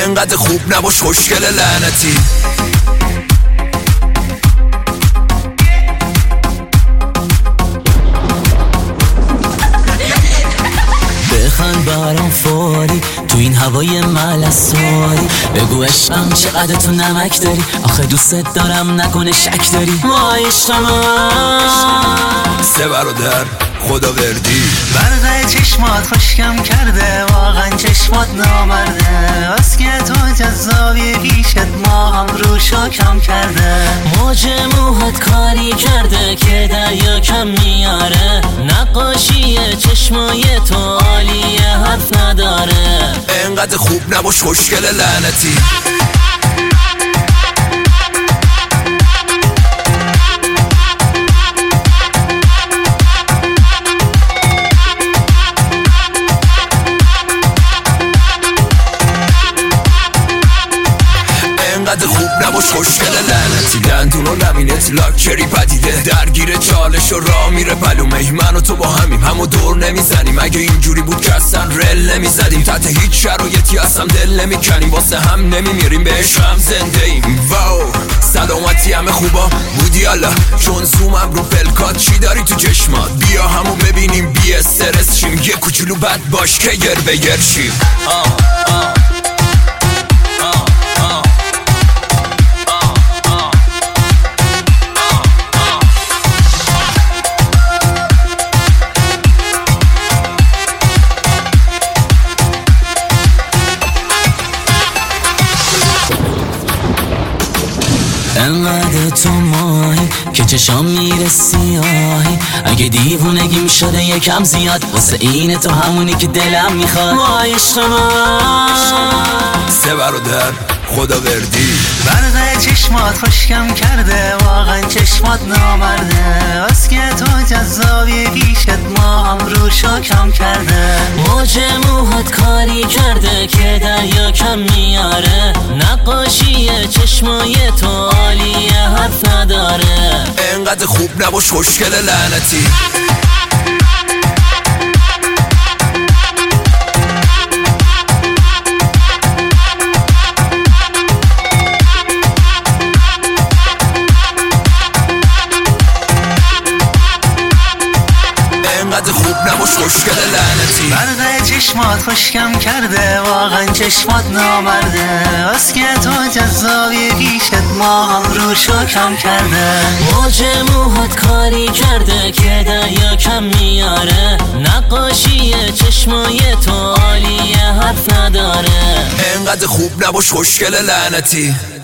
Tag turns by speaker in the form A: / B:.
A: انقدر خوب نباش خوشگل لعنتی.
B: بخند برام فوری تو این هوای ملسواری، بگو عشقم چقدر تو نمک داری، آخه دوست دارم نکنه شک داری. وای
A: سه برادر خدا وردی،
C: برده چشمات خوشکم کرده، واقعا چشمات نامرده، از که تو جذابی پیشت ما هم روشو کم کرده.
B: موج موهات کاری کرده که دریا کم میاره، نقاشی چشمای تو عالیه حرف نداره.
A: انقدر خوب نباش خوشگل لعنتی. انقدر خوب نباش خوشگل لعنتی. دندون و لبینت لاکچری پدیده، درگیر چالش و راه میره پلومه. من و تو با همو دور نمیزنیم، اگه اینجوری بود که اصلا رل نمیزدیم. تحت هیچ شرایطی اصلا دل نمیکنیم، واسه هم نمیمیریم به عشق هم زنده ایم. واو سلامتی همه خوبا بودی الله، چون زومم رو پلکات. چی داری تو چشمات؟ بیا همو ببینیم بی استرس شیم، یه کوچولو بد باش که گر به گر شیم.
B: انقدر تو ماهی که چشام میره سیاهی، اگه دیوونگیم شده یکم زیاد، واسه این تو همونی که دلم میخواد. وای عشق من
A: سه برادر خدا وردی،
C: برده چشمات خوشکم کرده، واقعا چشمات نامرده، از که تو جذابی پیشت ما هم روشو کم کرده.
B: موج موهات کاری کرده که دریا کم میاره، نقاشی چشمای تو عالیه حرف نداره.
A: انقدر خوب نباش خوشگل لعنتی. انقدر خوب نباش خوشگل لعنتی.
C: برده چشمات خوشکم کرده، واقعا چشمات نامرده، از که تو جذابی پیشت ما هم روشو کم کرده.
B: موج موهات کاری کرده که دریا کم میاره، نقاشی چشمای تو عالیه حرف نداره.
A: انقدر خوب نباش خوشگل لعنتی.